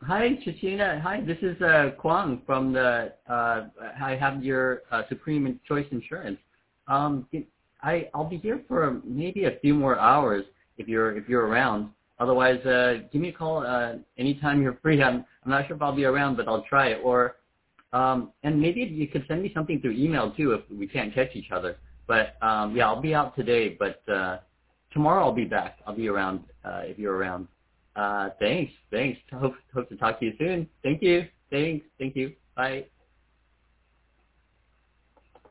Hi, Shashina. Hi, this is Kwang from the. I have your Supreme Choice Insurance. Um, I'll be here for maybe a few more hours if you're around. Otherwise, give me a call anytime you're free. I'm not sure if I'll be around, but I'll try. Or and maybe you could send me something through email too if we can't catch each other. But yeah, I'll be out today, but tomorrow I'll be back. I'll be around if you're around. Thanks. Hope to talk to you soon. Thank you. Thanks. Thank you. Bye.